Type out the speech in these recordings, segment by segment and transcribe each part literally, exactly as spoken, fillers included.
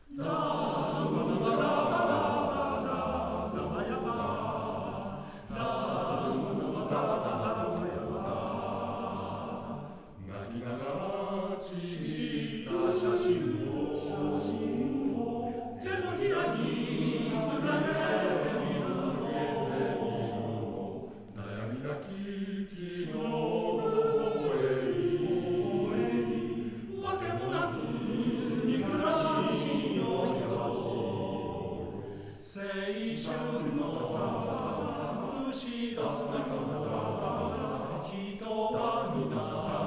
青春の後ろ姿人は皆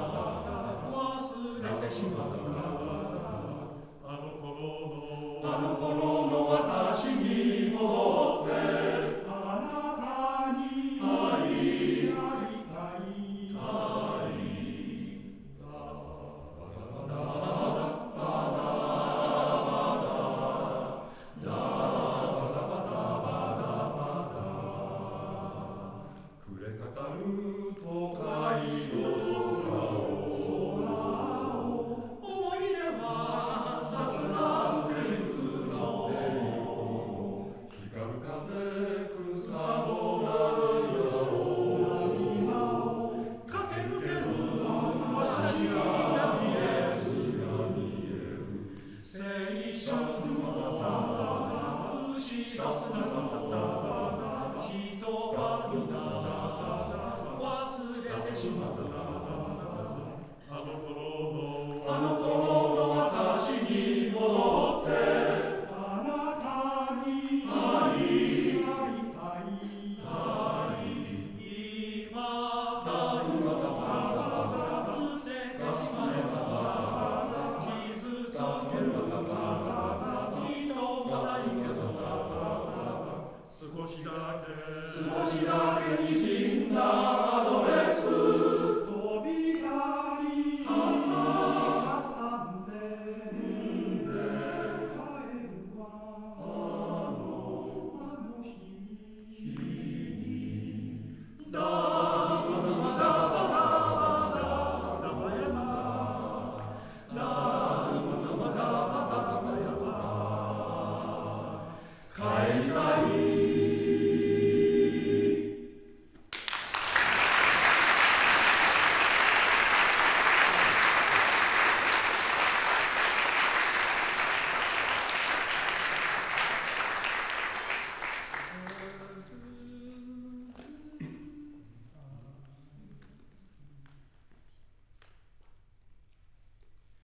忘れてしまったあの頃のあの頃の私に戻ってあなたに会いたい都会の空を思い出はさすらってゆくの光る風草の波を駆け抜ける私が見える青春の後ろ姿人は皆忘れてしまった